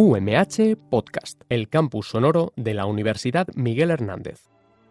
UMH Podcast, el campus sonoro de la Universidad Miguel Hernández.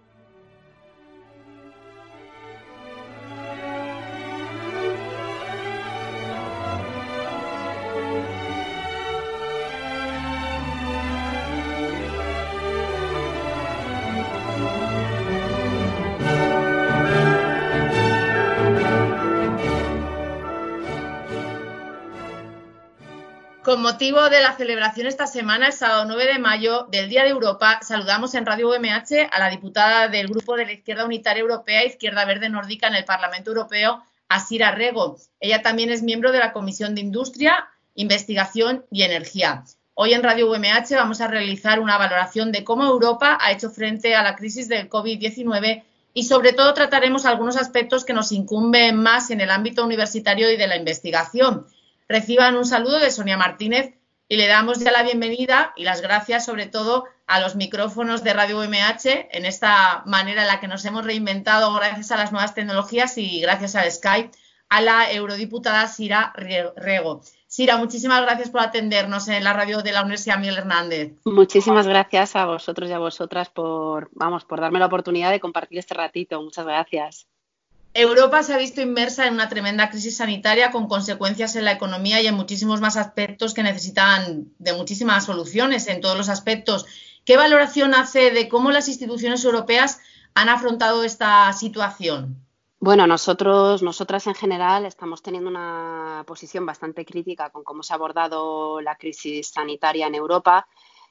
Con motivo de la celebración esta semana, el sábado 9 de mayo, del Día de Europa, saludamos en Radio UMH a la diputada del Grupo de la Izquierda Unitaria Europea, Izquierda Verde Nórdica en el Parlamento Europeo, Sira Rego. Ella también es miembro de la Comisión de Industria, Investigación y Energía. Hoy en Radio UMH vamos a realizar una valoración de cómo Europa ha hecho frente a la crisis del COVID-19 y sobre todo trataremos algunos aspectos que nos incumben más en el ámbito universitario y de la investigación. Reciban un saludo de Sonia Martínez y le damos ya la bienvenida y las gracias sobre todo a los micrófonos de Radio UMH en esta manera en la que nos hemos reinventado gracias a las nuevas tecnologías y gracias al Skype, a la eurodiputada Sira Rego. Sira, muchísimas gracias por atendernos en la radio de la Universidad Miguel Hernández. Muchísimas gracias a vosotros y a vosotras por darme la oportunidad de compartir este ratito. Muchas gracias. Europa se ha visto inmersa en una tremenda crisis sanitaria con consecuencias en la economía y en muchísimos más aspectos que necesitan de muchísimas soluciones en todos los aspectos. ¿Qué valoración hace de cómo las instituciones europeas han afrontado esta situación? Bueno, nosotras en general estamos teniendo una posición bastante crítica con cómo se ha abordado la crisis sanitaria en Europa.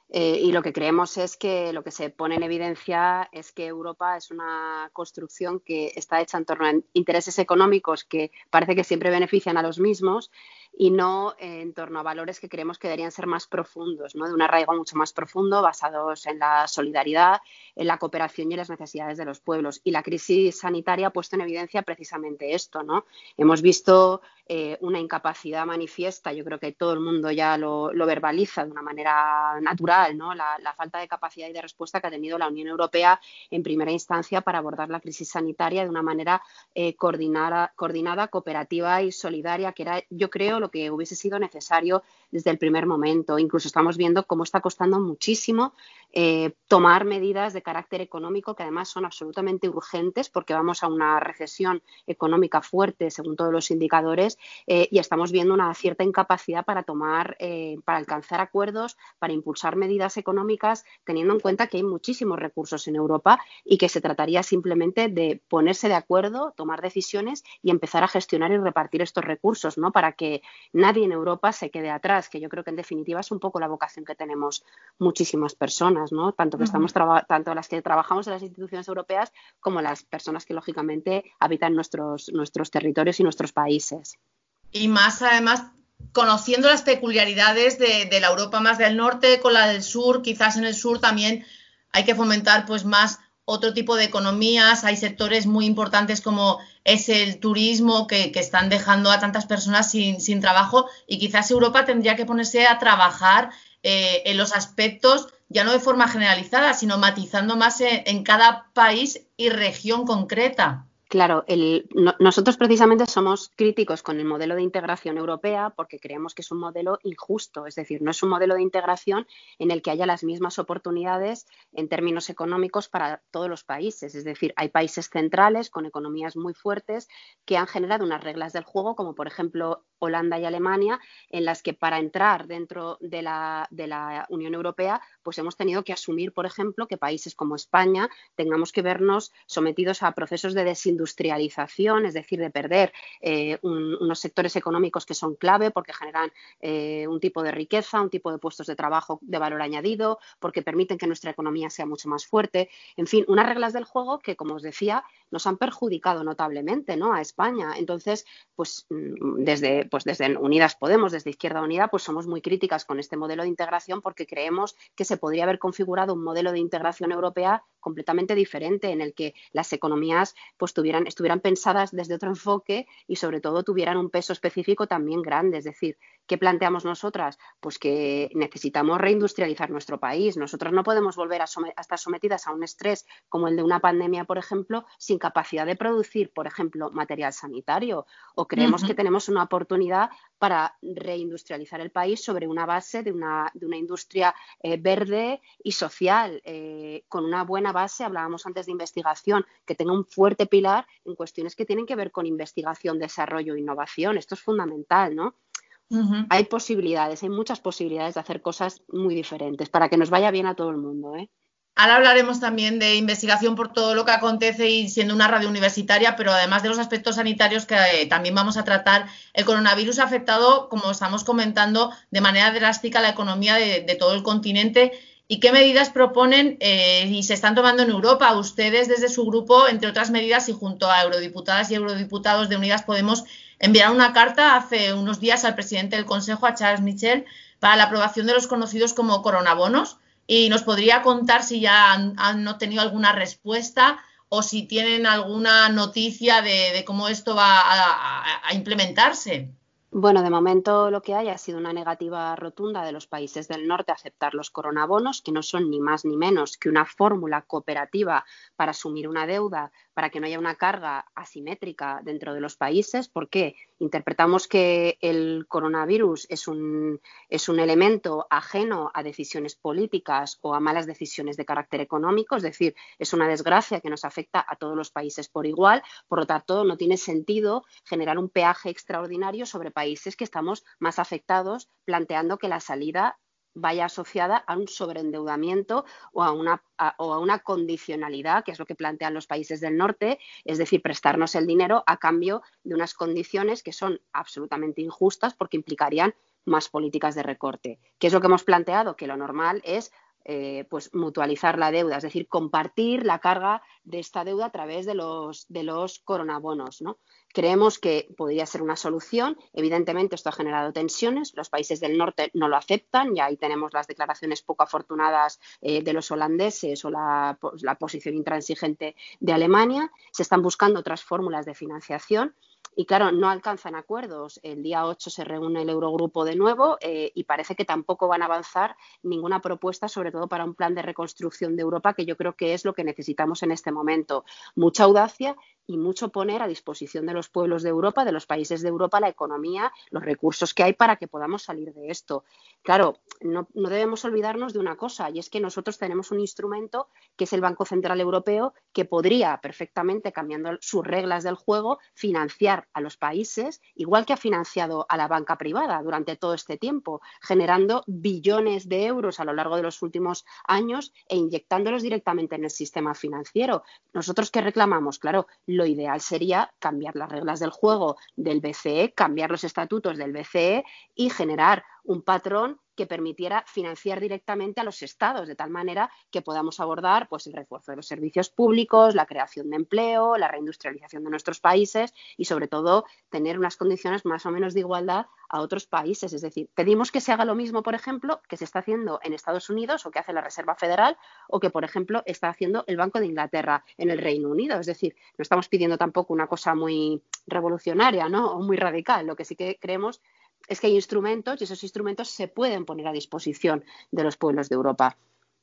Y lo que creemos es que lo que se pone en evidencia es que Europa es una construcción que está hecha en torno a intereses económicos que parece que siempre benefician a los mismos y no en torno a valores que creemos que deberían ser más profundos, ¿no? De un arraigo mucho más profundo, basados en la solidaridad, en la cooperación y en las necesidades de los pueblos. Y la crisis sanitaria ha puesto en evidencia precisamente esto, ¿no? Hemos visto una incapacidad manifiesta, yo creo que todo el mundo ya lo verbaliza de una manera natural, ¿no? La falta de capacidad y de respuesta que ha tenido la Unión Europea en primera instancia para abordar la crisis sanitaria de una manera coordinada, cooperativa y solidaria, que era, yo creo, lo que hubiese sido necesario desde el primer momento. Incluso estamos viendo cómo está costando muchísimo tomar medidas de carácter económico que además son absolutamente urgentes porque vamos a una recesión económica fuerte según todos los indicadores y estamos viendo una cierta incapacidad para alcanzar acuerdos, para impulsar medidas económicas, teniendo en cuenta que hay muchísimos recursos en Europa y que se trataría simplemente de ponerse de acuerdo, tomar decisiones y empezar a gestionar y repartir estos recursos, ¿no? Para que nadie en Europa se quede atrás, que yo creo que en definitiva es un poco la vocación que tenemos muchísimas personas, ¿no? Tanto las que trabajamos en las instituciones europeas como las personas que lógicamente habitan nuestros territorios y nuestros países. Y más además conociendo las peculiaridades de la Europa más del norte con la del sur, quizás en el sur también hay que fomentar pues más otro tipo de economías. Hay sectores muy importantes como es el turismo que están dejando a tantas personas sin trabajo y quizás Europa tendría que ponerse a trabajar en los aspectos ya no de forma generalizada, sino matizando más en cada país y región concreta. Claro, nosotros precisamente somos críticos con el modelo de integración europea porque creemos que es un modelo injusto, es decir, no es un modelo de integración en el que haya las mismas oportunidades en términos económicos para todos los países. Es decir, hay países centrales con economías muy fuertes que han generado unas reglas del juego, como por ejemplo Holanda y Alemania, en las que para entrar dentro de la Unión Europea pues hemos tenido que asumir, por ejemplo, que países como España tengamos que vernos sometidos a procesos de desindustrialización, es decir, de perder unos sectores económicos que son clave porque generan un tipo de riqueza, un tipo de puestos de trabajo de valor añadido, porque permiten que nuestra economía sea mucho más fuerte. En fin, unas reglas del juego que, como os decía, nos han perjudicado notablemente, ¿no?, a España. Entonces, pues desde Unidas Podemos, desde Izquierda Unida, pues somos muy críticas con este modelo de integración porque creemos que se podría haber configurado un modelo de integración europea completamente diferente en el que las economías pues estuvieran pensadas desde otro enfoque y sobre todo tuvieran un peso específico también grande. Es decir, ¿qué planteamos nosotras? Pues que necesitamos reindustrializar nuestro país. Nosotras no podemos volver a estar sometidas a un estrés como el de una pandemia, por ejemplo, sin capacidad de producir, por ejemplo, material sanitario. O creemos que tenemos una oportunidad oportunidad para reindustrializar el país sobre una base de una industria verde y social, con una buena base, hablábamos antes de investigación, que tenga un fuerte pilar en cuestiones que tienen que ver con investigación, desarrollo e innovación. Esto es fundamental, ¿no? Hay posibilidades, hay muchas posibilidades de hacer cosas muy diferentes para que nos vaya bien a todo el mundo, ¿eh? Ahora hablaremos también de investigación por todo lo que acontece y siendo una radio universitaria, pero además de los aspectos sanitarios que también vamos a tratar, el coronavirus ha afectado, como estamos comentando, de manera drástica la economía de todo el continente. ¿Y qué medidas proponen y se están tomando en Europa? Ustedes desde su grupo, entre otras medidas, y junto a eurodiputadas y eurodiputados de Unidas Podemos, enviaron una carta hace unos días al presidente del Consejo, a Charles Michel, para la aprobación de los conocidos como coronabonos. Y nos podría contar si ya han obtenido alguna respuesta o si tienen alguna noticia de cómo esto va a implementarse. Bueno, de momento lo que hay ha sido una negativa rotunda de los países del norte a aceptar los coronabonos, que no son ni más ni menos que una fórmula cooperativa para asumir una deuda, para que no haya una carga asimétrica dentro de los países. ¿Por qué? Interpretamos que el coronavirus es un elemento ajeno a decisiones políticas o a malas decisiones de carácter económico, es decir, es una desgracia que nos afecta a todos los países por igual. Por lo tanto, no tiene sentido generar un peaje extraordinario sobre países que estamos más afectados, planteando que la salida vaya asociada a un sobreendeudamiento o a una condicionalidad, que es lo que plantean los países del norte, es decir, prestarnos el dinero a cambio de unas condiciones que son absolutamente injustas porque implicarían más políticas de recorte. ¿Qué es lo que hemos planteado? Que lo normal es pues mutualizar la deuda, es decir, compartir la carga de esta deuda a través de los coronabonos, ¿no? Creemos que podría ser una solución. Evidentemente, esto ha generado tensiones. Los países del norte no lo aceptan y ahí tenemos las declaraciones poco afortunadas de los holandeses o la posición intransigente de Alemania. Se están buscando otras fórmulas de financiación. Y claro, no alcanzan acuerdos. El día 8 se reúne el Eurogrupo de nuevo y parece que tampoco van a avanzar ninguna propuesta, sobre todo para un plan de reconstrucción de Europa, que yo creo que es lo que necesitamos en este momento. Mucha audacia y mucho poner a disposición de los pueblos de Europa, de los países de Europa, la economía, los recursos que hay para que podamos salir de esto. Claro, no debemos olvidarnos de una cosa, y es que nosotros tenemos un instrumento que es el Banco Central Europeo, que podría perfectamente, cambiando sus reglas del juego, financiar a los países, igual que ha financiado a la banca privada durante todo este tiempo, generando billones de euros a lo largo de los últimos años e inyectándolos directamente en el sistema financiero. ¿Nosotros qué reclamamos? Claro, lo ideal sería cambiar las reglas del juego del BCE, cambiar los estatutos del BCE y generar un patrón que permitiera financiar directamente a los estados, de tal manera que podamos abordar pues, el refuerzo de los servicios públicos, la creación de empleo, la reindustrialización de nuestros países y, sobre todo, tener unas condiciones más o menos de igualdad a otros países. Es decir, pedimos que se haga lo mismo, por ejemplo, que se está haciendo en Estados Unidos o que hace la Reserva Federal o que, por ejemplo, está haciendo el Banco de Inglaterra en el Reino Unido. Es decir, no estamos pidiendo tampoco una cosa muy revolucionaria, ¿no? O muy radical. Lo que sí que creemos es que hay instrumentos y esos instrumentos se pueden poner a disposición de los pueblos de Europa.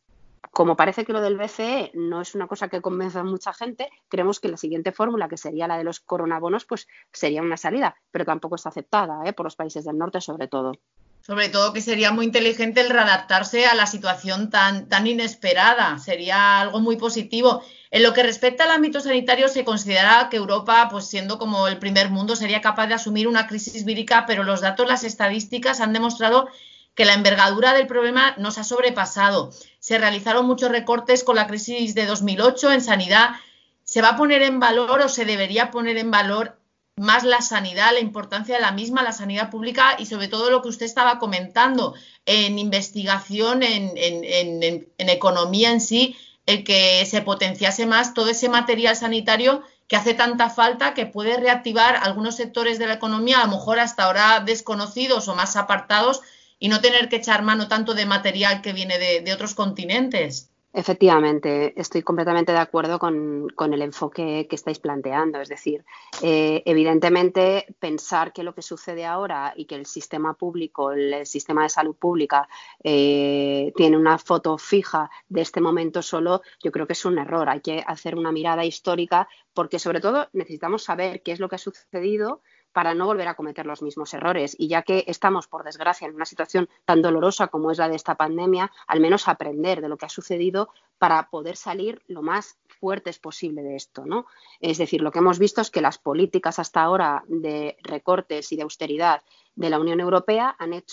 Como parece que lo del BCE no es una cosa que convenza a mucha gente, creemos que la siguiente fórmula, que sería la de los coronabonos, pues sería una salida, pero tampoco está aceptada por los países del norte, sobre todo. Sobre todo que sería muy inteligente el readaptarse a la situación tan inesperada. Sería algo muy positivo. En lo que respecta al ámbito sanitario, se considera que Europa, pues siendo como el primer mundo, sería capaz de asumir una crisis vírica, pero los datos, las estadísticas han demostrado que la envergadura del problema nos ha sobrepasado. Se realizaron muchos recortes con la crisis de 2008 en sanidad. ¿Se va a poner en valor o se debería poner en valor más la sanidad, la importancia de la misma, la sanidad pública y sobre todo lo que usted estaba comentando en investigación, en economía en sí, el que se potenciase más todo ese material sanitario que hace tanta falta, que puede reactivar algunos sectores de la economía, a lo mejor hasta ahora desconocidos o más apartados, y no tener que echar mano tanto de material que viene de otros continentes? Efectivamente, estoy completamente de acuerdo con el enfoque que estáis planteando. Es decir, evidentemente pensar que lo que sucede ahora y que el sistema público, el sistema de salud pública tiene una foto fija de este momento solo, yo creo que es un error. Hay que hacer una mirada histórica porque sobre todo necesitamos saber qué es lo que ha sucedido para no volver a cometer los mismos errores. Y ya que estamos, por desgracia, en una situación tan dolorosa como es la de esta pandemia, al menos aprender de lo que ha sucedido para poder salir lo más fuertes posible de esto, ¿no? Es decir, lo que hemos visto es que las políticas hasta ahora de recortes y de austeridad de la Unión Europea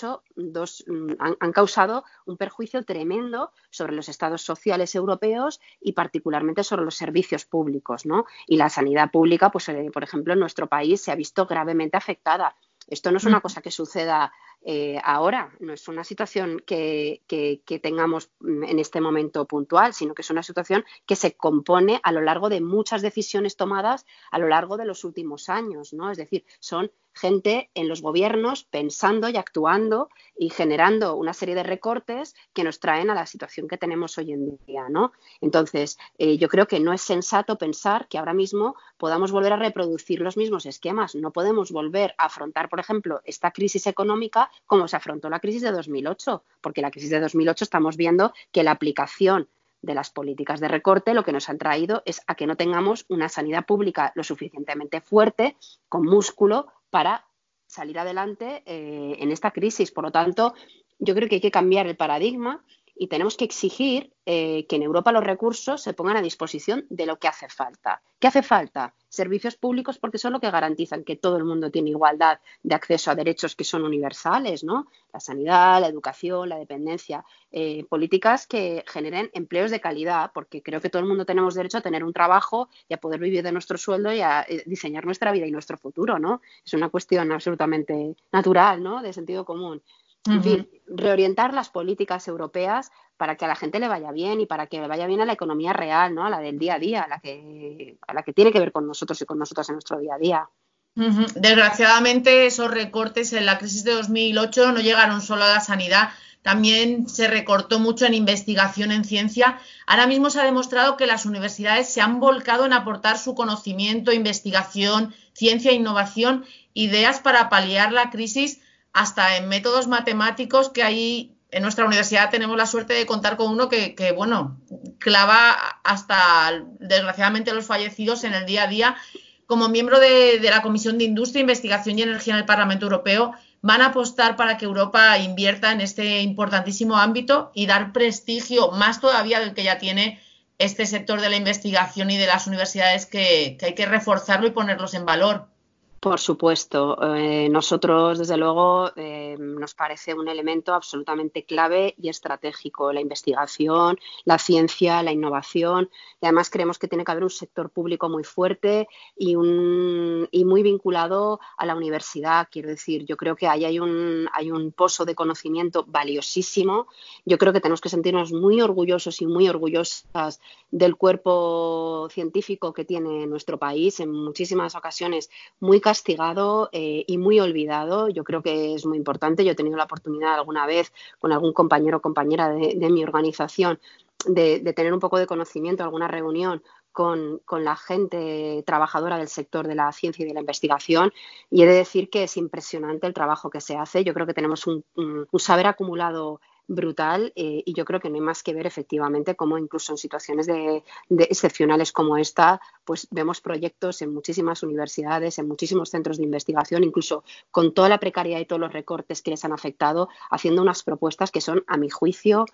han causado un perjuicio tremendo sobre los estados sociales europeos y particularmente sobre los servicios públicos, ¿no? Y la sanidad pública, pues, por ejemplo, en nuestro país se ha visto gravemente afectada. Esto no es una cosa que suceda ahora, no es una situación que tengamos en este momento puntual, sino que es una situación que se compone a lo largo de muchas decisiones tomadas a lo largo de los últimos años, ¿no? Es decir, son gente en los gobiernos pensando y actuando y generando una serie de recortes que nos traen a la situación que tenemos hoy en día, ¿no? Entonces, yo creo que no es sensato pensar que ahora mismo podamos volver a reproducir los mismos esquemas. No podemos volver a afrontar, por ejemplo, esta crisis económica como se afrontó la crisis de 2008, porque la crisis de 2008 estamos viendo que la aplicación de las políticas de recorte lo que nos han traído es a que no tengamos una sanidad pública lo suficientemente fuerte, con músculo, para salir adelante en esta crisis. Por lo tanto, yo creo que hay que cambiar el paradigma y tenemos que exigir que en Europa los recursos se pongan a disposición de lo que hace falta. ¿Qué hace falta? Servicios públicos, porque son lo que garantizan que todo el mundo tiene igualdad de acceso a derechos que son universales, ¿no? La sanidad, la educación, la dependencia, políticas que generen empleos de calidad, porque creo que todo el mundo tenemos derecho a tener un trabajo y a poder vivir de nuestro sueldo y a diseñar nuestra vida y nuestro futuro, ¿no? Es una cuestión absolutamente natural, ¿no? De sentido común. En fin, reorientar las políticas europeas para que a la gente le vaya bien y para que le vaya bien a la economía real, ¿no? A la del día a día, a la que tiene que ver con nosotros y con nosotras en nuestro día a día. Desgraciadamente, esos recortes en la crisis de 2008 no llegaron solo a la sanidad, también se recortó mucho en investigación en ciencia. Ahora mismo se ha demostrado que las universidades se han volcado en aportar su conocimiento, investigación, ciencia e innovación, ideas para paliar la crisis, hasta en métodos matemáticos, que ahí en nuestra universidad tenemos la suerte de contar con uno que bueno, clava hasta, desgraciadamente, los fallecidos en el día a día. Como miembro de la Comisión de Industria, Investigación y Energía en el Parlamento Europeo, van a apostar para que Europa invierta en este importantísimo ámbito y dar prestigio, más todavía del que ya tiene, este sector de la investigación y de las universidades, que hay que reforzarlo y ponerlos en valor. Por supuesto, nosotros desde luego nos parece un elemento absolutamente clave y estratégico la investigación, la ciencia, la innovación, y además creemos que tiene que haber un sector público muy fuerte y muy vinculado a la universidad. Quiero decir, yo creo que ahí hay un pozo de conocimiento valiosísimo. Yo creo que tenemos que sentirnos muy orgullosos y muy orgullosas del cuerpo científico que tiene nuestro país, en muchísimas ocasiones muy castigado y muy olvidado. Yo creo que es muy importante. Yo he tenido la oportunidad alguna vez con algún compañero o compañera de mi organización de tener un poco de conocimiento, alguna reunión con la gente trabajadora del sector de la ciencia y de la investigación, y he de decir que es impresionante el trabajo que se hace. Yo creo que tenemos un saber acumulado brutal y yo creo que no hay más que ver efectivamente cómo incluso en situaciones de excepcionales como esta, pues vemos proyectos en muchísimas universidades, en muchísimos centros de investigación, incluso con toda la precariedad y todos los recortes que les han afectado, haciendo unas propuestas que son, a mi juicio,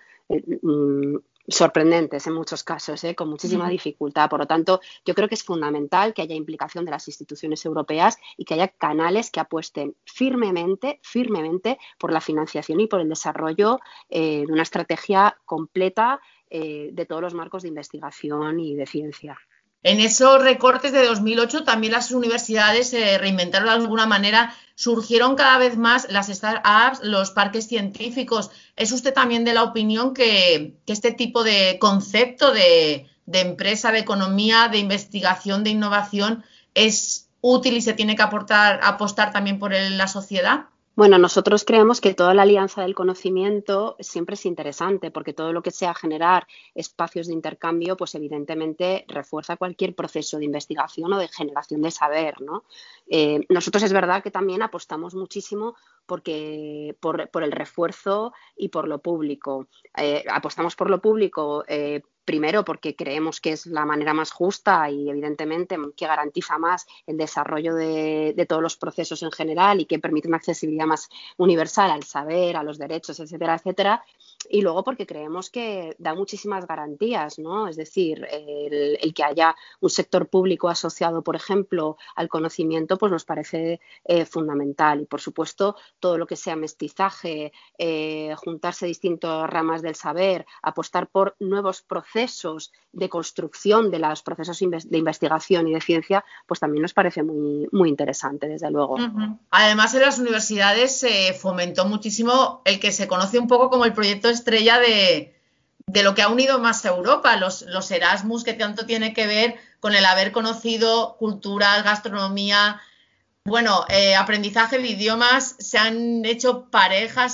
sorprendentes en muchos casos, con muchísima dificultad. Por lo tanto, yo creo que es fundamental que haya implicación de las instituciones europeas y que haya canales que apuesten firmemente por la financiación y por el desarrollo de una estrategia completa de todos los marcos de investigación y de ciencia. En esos recortes de 2008 también las universidades se reinventaron de alguna manera, surgieron cada vez más las startups, los parques científicos. ¿Es usted también de la opinión que este tipo de concepto de empresa, de economía, de investigación, de innovación es útil y se tiene que apostar también por la sociedad? Bueno, nosotros creemos que toda la alianza del conocimiento siempre es interesante, porque todo lo que sea generar espacios de intercambio, pues evidentemente refuerza cualquier proceso de investigación o de generación de saber, ¿no? Nosotros es verdad que también apostamos muchísimo por el refuerzo y por lo público. Apostamos por lo público Primero, porque creemos que es la manera más justa y, evidentemente, que garantiza más el desarrollo de todos los procesos en general y que permite una accesibilidad más universal al saber, a los derechos, etcétera, etcétera. Y luego porque creemos que da muchísimas garantías, ¿no? Es decir, el que haya un sector público asociado, por ejemplo, al conocimiento, pues nos parece fundamental. Y, por supuesto, todo lo que sea mestizaje, juntarse distintas ramas del saber, apostar por nuevos procesos de construcción de los procesos de investigación y de ciencia, pues también nos parece muy, muy interesante, desde luego. Además, en las universidades se fomentó muchísimo el que se conoce un poco como el proyecto estrella de lo que ha unido más a Europa, los Erasmus, que tanto tiene que ver con el haber conocido culturas, gastronomía, bueno, aprendizaje de idiomas, se han hecho parejas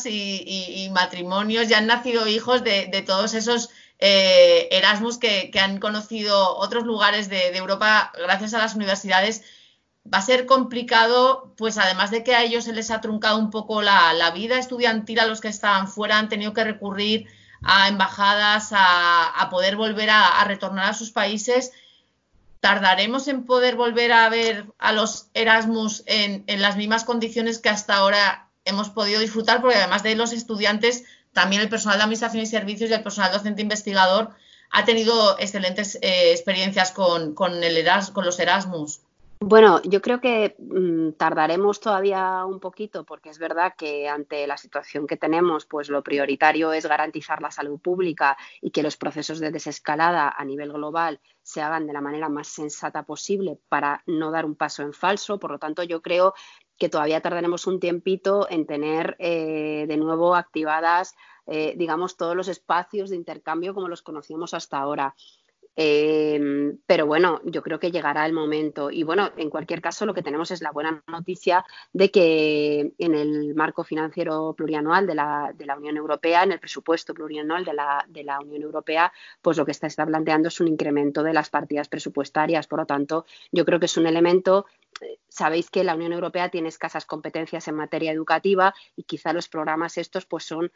y matrimonios, ya han nacido hijos de todos esos Erasmus que han conocido otros lugares de Europa gracias a las universidades. Va a ser complicado, pues además de que a ellos se les ha truncado un poco la vida estudiantil, a los que estaban fuera han tenido que recurrir a embajadas, a poder volver a retornar a sus países. ¿Tardaremos en poder volver a ver a los Erasmus en las mismas condiciones que hasta ahora hemos podido disfrutar? Porque además de los estudiantes, también el personal de administración y servicios y el personal docente investigador ha tenido excelentes experiencias con los Erasmus. Bueno, yo creo que tardaremos todavía un poquito, porque es verdad que ante la situación que tenemos, pues lo prioritario es garantizar la salud pública y que los procesos de desescalada a nivel global se hagan de la manera más sensata posible para no dar un paso en falso. Por lo tanto, yo creo que todavía tardaremos un tiempito en tener de nuevo activadas, digamos, todos los espacios de intercambio como los conocíamos hasta ahora. Pero bueno, yo creo que llegará el momento. Y bueno, en cualquier caso, lo que tenemos es la buena noticia de que en el marco financiero plurianual de la Unión Europea, en el presupuesto plurianual de la Unión Europea, pues lo que está planteando es un incremento de las partidas presupuestarias. Por lo tanto, yo creo que es un elemento. Sabéis que la Unión Europea tiene escasas competencias en materia educativa y quizá los programas estos pues son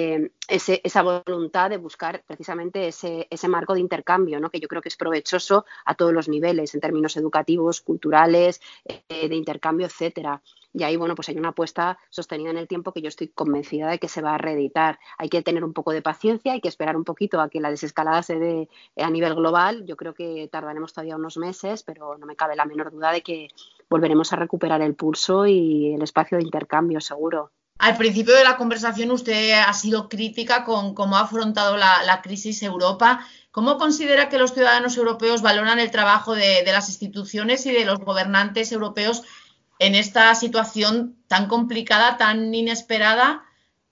esa voluntad de buscar precisamente ese marco de intercambio, ¿no? Que yo creo que es provechoso a todos los niveles, en términos educativos, culturales, de intercambio, etcétera. Y ahí, bueno, pues hay una apuesta sostenida en el tiempo que yo estoy convencida de que se va a reeditar. Hay que tener un poco de paciencia, hay que esperar un poquito a que la desescalada se dé a nivel global. Yo creo que tardaremos todavía unos meses, pero no me cabe la menor duda de que volveremos a recuperar el pulso y el espacio de intercambio, seguro. Al principio de la conversación usted ha sido crítica con cómo ha afrontado la crisis Europa. ¿Cómo considera que los ciudadanos europeos valoran el trabajo de las instituciones y de los gobernantes europeos en esta situación tan complicada, tan inesperada?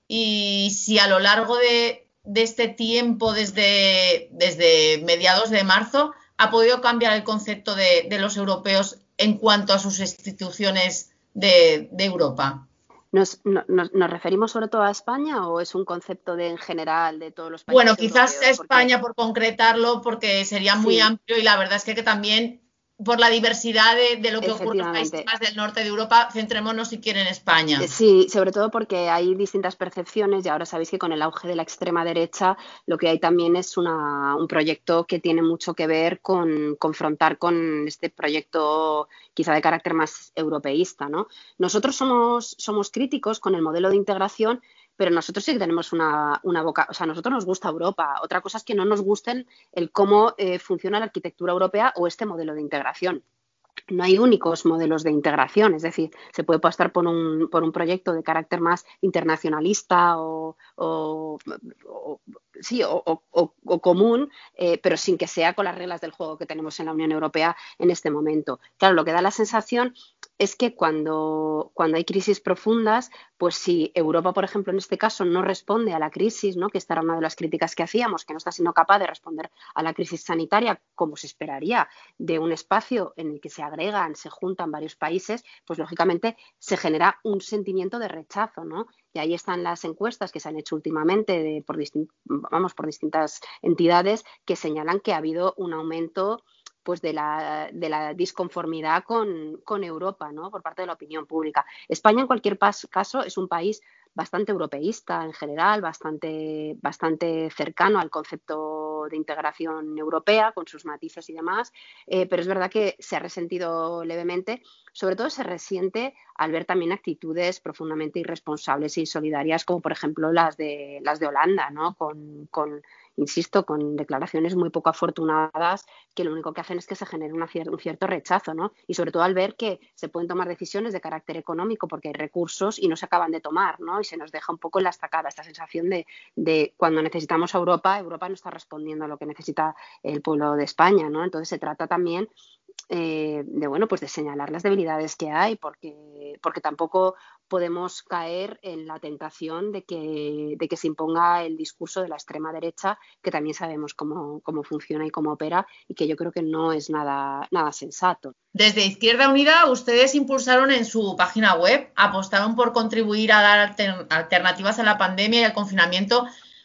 Y si a lo largo de este tiempo, desde mediados de marzo, ha podido cambiar el concepto de los europeos en cuanto a sus instituciones de Europa. ¿Nos referimos sobre todo a España o es un concepto en general de todos los países? Bueno, quizás europeos? España, por concretarlo, porque sería muy amplio y la verdad es que también por la diversidad de lo que ocurre en los países más del norte de Europa, centrémonos si quieren en España. Sí, sobre todo porque hay distintas percepciones y ahora sabéis que con el auge de la extrema derecha lo que hay también es un proyecto que tiene mucho que ver con confrontar con este proyecto quizá de carácter más europeísta, ¿no? Nosotros somos críticos con el modelo de integración, pero nosotros sí que tenemos una boca, o sea, a nosotros nos gusta Europa. Otra cosa es que no nos gusten el cómo funciona la arquitectura europea o este modelo de integración. No hay únicos modelos de integración, es decir, se puede apostar por un proyecto de carácter más internacionalista o común, pero sin que sea con las reglas del juego que tenemos en la Unión Europea en este momento. Claro, lo que da la sensación es que cuando hay crisis profundas, pues si Europa, por ejemplo, en este caso no responde a la crisis, ¿no? Que esta era una de las críticas que hacíamos, que no está siendo capaz de responder a la crisis sanitaria como se esperaría de un espacio en el que se agregan, se juntan varios países, pues lógicamente se genera un sentimiento de rechazo, ¿no? Y ahí están las encuestas que se han hecho últimamente por distintas entidades que señalan que ha habido un aumento pues de la disconformidad con Europa, ¿no? Por parte de la opinión pública. España, en cualquier caso, es un país bastante europeísta en general, bastante cercano al concepto proceso de integración europea con sus matices y demás, pero es verdad que se ha resentido levemente. Sobre todo se resiente al ver también actitudes profundamente irresponsables e insolidarias, como por ejemplo las de Holanda, ¿no? Insisto, con declaraciones muy poco afortunadas que lo único que hacen es que se genere un cierto rechazo, ¿no? Y sobre todo al ver que se pueden tomar decisiones de carácter económico porque hay recursos y no se acaban de tomar, ¿no? Y se nos deja un poco en la estacada esta sensación de cuando necesitamos a Europa, Europa no está respondiendo a lo que necesita el pueblo de España, ¿no? Entonces se trata también de señalar las debilidades que hay, porque tampoco podemos caer en la tentación de que se imponga el discurso de la extrema derecha, que también sabemos cómo funciona y cómo opera, y que yo creo que no es nada sensato. Desde Izquierda Unida, ustedes impulsaron en su página web, apostaron por contribuir a dar alternativas a la pandemia y al confinamiento,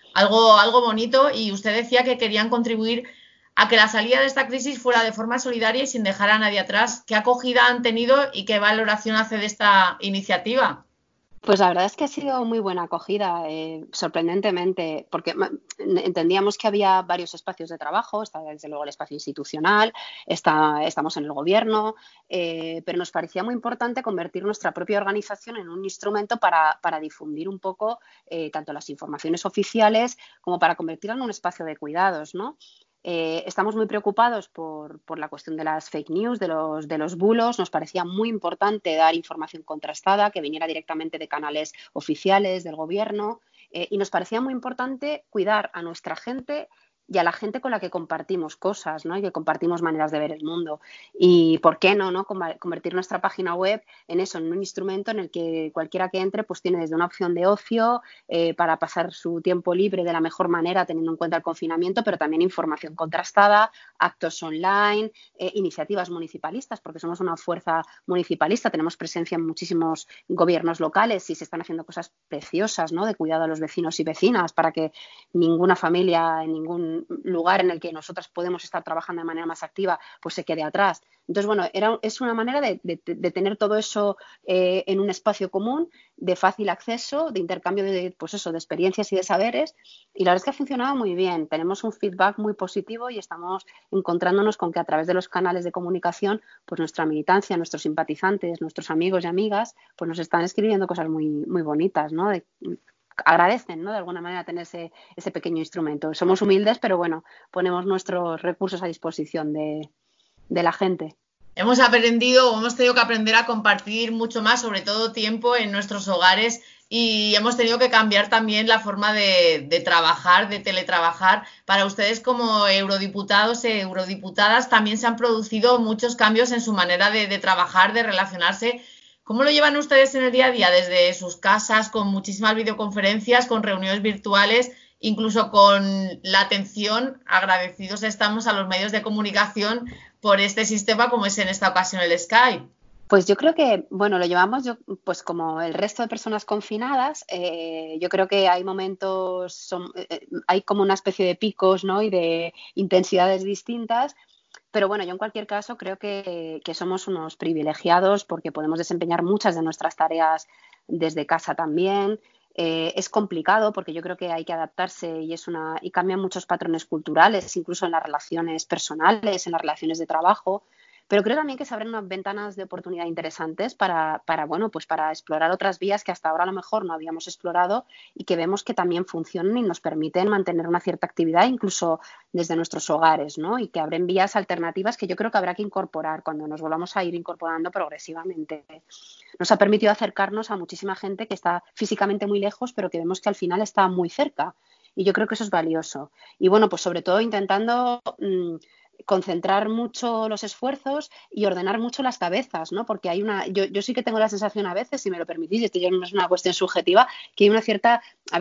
algo bonito, y usted decía que querían contribuir a que la salida de esta crisis fuera de forma solidaria y sin dejar a nadie atrás. ¿Qué acogida han tenido y qué valoración hace de esta iniciativa? Pues la verdad es que ha sido muy buena acogida, sorprendentemente, porque entendíamos que había varios espacios de trabajo. Está desde luego el espacio institucional, estamos en el gobierno, pero nos parecía muy importante convertir nuestra propia organización en un instrumento para difundir un poco tanto las informaciones oficiales como para convertirla en un espacio de cuidados, ¿no? Estamos muy preocupados por la cuestión de las fake news, de los bulos. Nos parecía muy importante dar información contrastada que viniera directamente de canales oficiales del gobierno, y nos parecía muy importante cuidar a nuestra gente y a la gente con la que compartimos cosas, ¿no? Y que compartimos maneras de ver el mundo. Y ¿por qué no convertir nuestra página web en eso, en un instrumento en el que cualquiera que entre pues tiene desde una opción de ocio para pasar su tiempo libre de la mejor manera teniendo en cuenta el confinamiento, pero también información contrastada, actos online, iniciativas municipalistas, porque somos una fuerza municipalista, tenemos presencia en muchísimos gobiernos locales y se están haciendo cosas preciosas, ¿no? De cuidado a los vecinos y vecinas para que ninguna familia en ningún lugar en el que nosotras podemos estar trabajando de manera más activa pues se quede atrás. Entonces, bueno, es una manera de tener todo eso en un espacio común, de fácil acceso, de intercambio de experiencias y de saberes, y la verdad es que ha funcionado muy bien. Tenemos un feedback muy positivo y estamos encontrándonos con que a través de los canales de comunicación pues nuestra militancia, nuestros simpatizantes, nuestros amigos y amigas pues nos están escribiendo cosas muy, muy bonitas, ¿no? Agradecen, ¿no? De alguna manera tener ese pequeño instrumento. Somos humildes, pero bueno, ponemos nuestros recursos a disposición de la gente. Hemos tenido que aprender a compartir mucho más, sobre todo tiempo en nuestros hogares, y hemos tenido que cambiar también la forma de trabajar, de teletrabajar. Para ustedes como eurodiputados e eurodiputadas también se han producido muchos cambios en su manera de trabajar, de relacionarse. ¿Cómo lo llevan ustedes en el día a día? Desde sus casas, con muchísimas videoconferencias, con reuniones virtuales, incluso con la atención. Agradecidos estamos a los medios de comunicación por este sistema, como es en esta ocasión el Skype. Pues yo creo que, bueno, lo llevamos pues como el resto de personas confinadas. Yo creo que hay momentos, hay como una especie de picos, ¿no? Y de intensidades distintas. Pero bueno, yo en cualquier caso creo que somos unos privilegiados porque podemos desempeñar muchas de nuestras tareas desde casa también. Es complicado porque yo creo que hay que adaptarse y cambian muchos patrones culturales, incluso en las relaciones personales, en las relaciones de trabajo. Pero creo también que se abren unas ventanas de oportunidad interesantes para explorar otras vías que hasta ahora a lo mejor no habíamos explorado y que vemos que también funcionan y nos permiten mantener una cierta actividad incluso desde nuestros hogares, ¿no? Y que abren vías alternativas que yo creo que habrá que incorporar cuando nos volvamos a ir incorporando progresivamente. Nos ha permitido acercarnos a muchísima gente que está físicamente muy lejos, pero que vemos que al final está muy cerca. Y yo creo que eso es valioso. Y bueno, pues sobre todo intentando concentrar mucho los esfuerzos y ordenar mucho las cabezas, ¿no? Porque yo sí que tengo la sensación a veces, si me lo permitís, y esto ya no es una cuestión subjetiva, que hay una cierta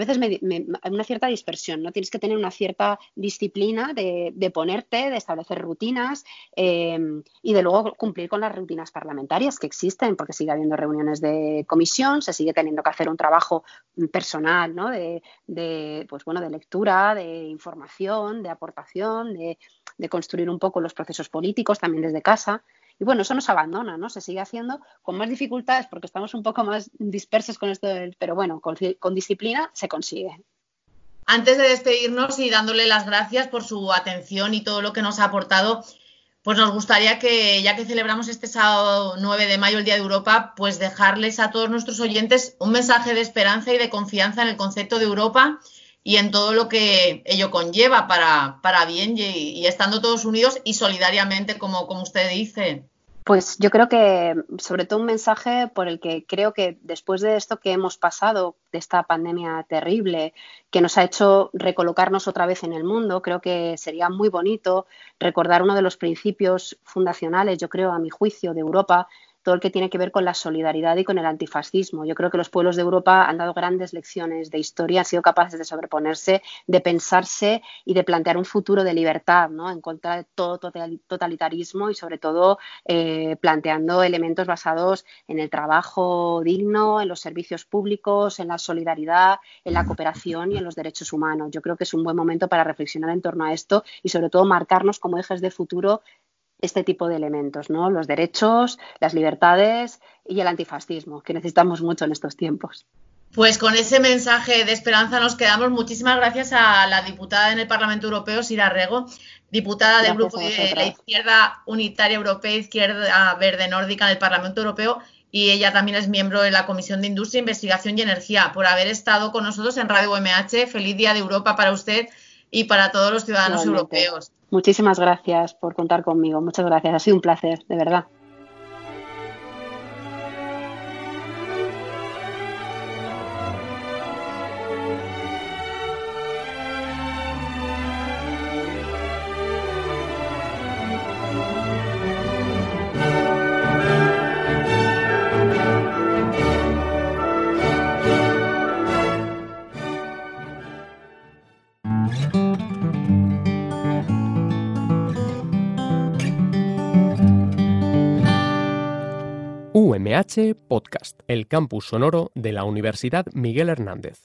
dispersión, ¿no? Tienes que tener una cierta disciplina de ponerte, de establecer rutinas y de luego cumplir con las rutinas parlamentarias que existen, porque sigue habiendo reuniones de comisión, se sigue teniendo que hacer un trabajo personal, ¿no? De lectura, de información, de aportación, de construir un poco los procesos políticos también desde casa. Y bueno, eso nos abandona, ¿no? Se sigue haciendo con más dificultades porque estamos un poco más dispersos con esto, pero bueno, con disciplina se consigue. Antes de despedirnos y dándole las gracias por su atención y todo lo que nos ha aportado, pues nos gustaría que, ya que celebramos este sábado 9 de mayo, el Día de Europa, pues dejarles a todos nuestros oyentes un mensaje de esperanza y de confianza en el concepto de Europa y en todo lo que ello conlleva para bien y estando todos unidos y solidariamente, como usted dice. Pues yo creo que sobre todo un mensaje por el que creo que después de esto que hemos pasado, de esta pandemia terrible que nos ha hecho recolocarnos otra vez en el mundo, creo que sería muy bonito recordar uno de los principios fundacionales, yo creo, a mi juicio, de Europa, todo el que tiene que ver con la solidaridad y con el antifascismo. Yo creo que los pueblos de Europa han dado grandes lecciones de historia, han sido capaces de sobreponerse, de pensarse y de plantear un futuro de libertad, ¿no?, en contra de todo totalitarismo y sobre todo planteando elementos basados en el trabajo digno, en los servicios públicos, en la solidaridad, en la cooperación y en los derechos humanos. Yo creo que es un buen momento para reflexionar en torno a esto y sobre todo marcarnos como ejes de futuro este tipo de elementos, ¿no? Los derechos, las libertades y el antifascismo, que necesitamos mucho en estos tiempos. Pues con ese mensaje de esperanza nos quedamos. Muchísimas gracias a la diputada en el Parlamento Europeo, Sira Rego, diputada del Grupo de la Izquierda Unitaria Europea, Izquierda Verde Nórdica en el Parlamento Europeo, y ella también es miembro de la Comisión de Industria, Investigación y Energía, por haber estado con nosotros en Radio UMH. Feliz Día de Europa para usted y para todos los ciudadanos europeos. Muchísimas gracias por contar conmigo. Muchas gracias. Ha sido un placer, de verdad. UMH Podcast, el campus sonoro de la Universidad Miguel Hernández.